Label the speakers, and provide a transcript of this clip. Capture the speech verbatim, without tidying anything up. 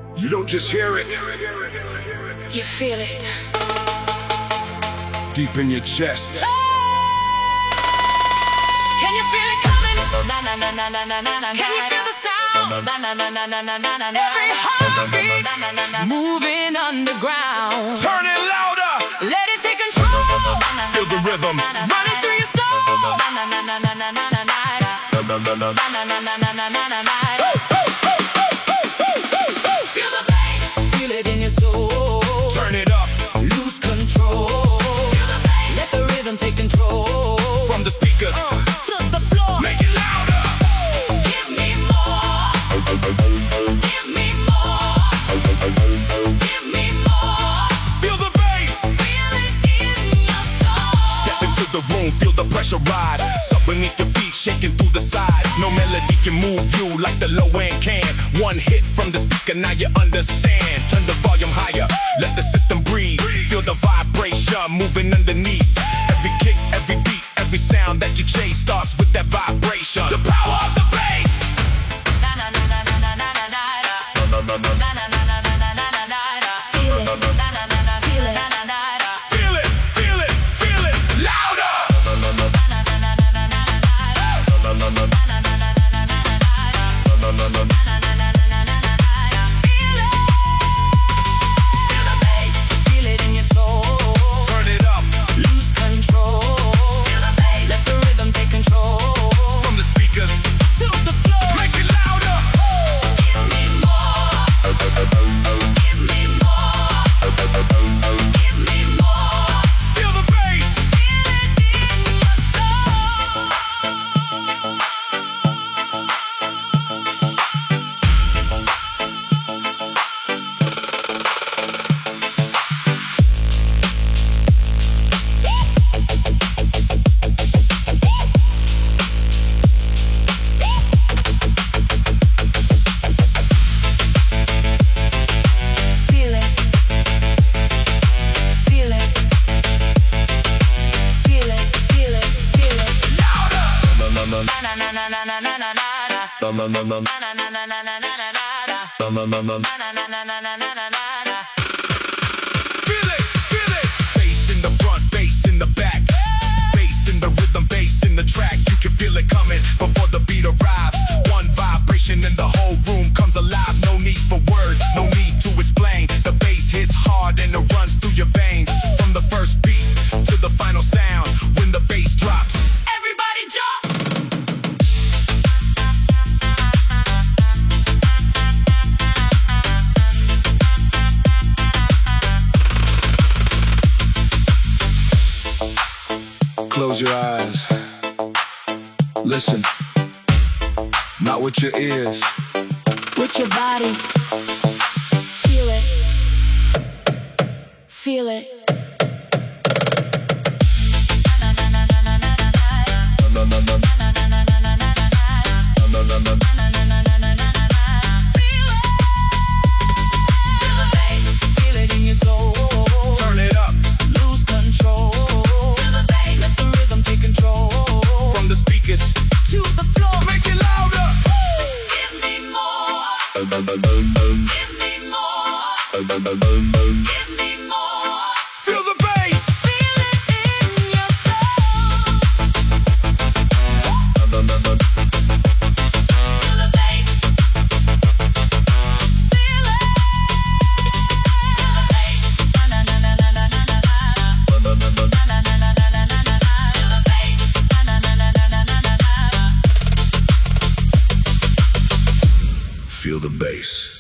Speaker 1: You don't just hear it,
Speaker 2: You feel it.
Speaker 1: deep in your chest.
Speaker 2: Can you feel it coming? Na na na na na na na na. Can you feel the sound? Na na na na na na na na. Every heartbeat na na na na. Moving underground.
Speaker 1: Turn it louder.
Speaker 2: Let it take control.
Speaker 1: Feel the rhythm.
Speaker 2: Running through your soul. Na na na na na na na na na.
Speaker 1: Na na na na.
Speaker 2: Na na na na na na na na. Feel the bass. Feel it in your soul.
Speaker 1: Turn it up.
Speaker 2: Lose control. Feel the bass. Let the rhythm take control.
Speaker 1: From the speakers.
Speaker 2: To the floor.
Speaker 1: Make it louder.
Speaker 2: Give me more. Give me more. Give me more.
Speaker 1: Feel the bass.
Speaker 2: Feel it in your soul.
Speaker 1: Step into the room, feel the pressure rise. Up beneath your feet, shaking through the sides. No melody can move you like the low end can. One hit from the speaker, now you understand. Turn the volume higher, let the system breathe. Feel the vibration moving underneath. Every kick, every beat, every sound that you chase starts with that vibration. The power of the bass.
Speaker 2: Na na na na na na na na na.
Speaker 1: Na na na na.
Speaker 2: Na na na na na na na na na. Feel it. Na na na na. Feel it. Na na na na.
Speaker 1: Feel it, feel it, feel it, louder.
Speaker 2: Na na na na na na na na.
Speaker 1: Na na na.
Speaker 2: Na na na na na na na.
Speaker 1: Na na na.
Speaker 2: Na na na na na na. Feel it. Feel the bass. Feel it in your soul.
Speaker 1: Turn it up.
Speaker 2: Lose control. Feel the bass. Let the rhythm take control.
Speaker 1: From the speakers.
Speaker 2: To the floor.
Speaker 1: Make it louder.
Speaker 2: Give me more. Give me more. Give me more.
Speaker 1: Feel the bass.
Speaker 2: Feel it in your soul. Feel it. Feel it. Feel it. Feel it. Feel it.
Speaker 1: Louder. Na na na.
Speaker 2: Na na na na na na na na.
Speaker 1: Na na na na.
Speaker 2: Na na na na na na na na.
Speaker 1: Na na na na.
Speaker 2: Na na na na na na na na.
Speaker 1: Feel it, feel it. Bass in the front, bass in the back. Bass in the rhythm, bass in the track. You can feel it coming before the beat arrives. One vibration and the whole room comes alive. No need for words, no need to explain. The bass hits hard and it runs through your veins. From the first beat to the final sound. When the bass drops,
Speaker 2: Everybody jump.
Speaker 1: close your eyes. Listen, not with your ears.
Speaker 2: With your body. Feel it. Feel it.
Speaker 1: Na na na. Na na na.
Speaker 2: Feel the bass. Feel it in your soul.
Speaker 1: Turn it up.
Speaker 2: Lose control. Feel the bass. Let the rhythm take control.
Speaker 1: From the speakers.
Speaker 2: To the floor.
Speaker 1: Make it louder.
Speaker 2: Give me more.
Speaker 1: Na na
Speaker 2: Give me more.
Speaker 1: na.
Speaker 2: Give me more.
Speaker 1: Feel the bass.
Speaker 2: Feel it in your soul.
Speaker 1: Na na na.
Speaker 2: Feel the bass. Feel it. Feel the bass. Na na na na na na na na.
Speaker 1: Na na na.
Speaker 2: Na na na na na na na. Feel the bass. Na na na na na na na na.
Speaker 1: Feel the bass.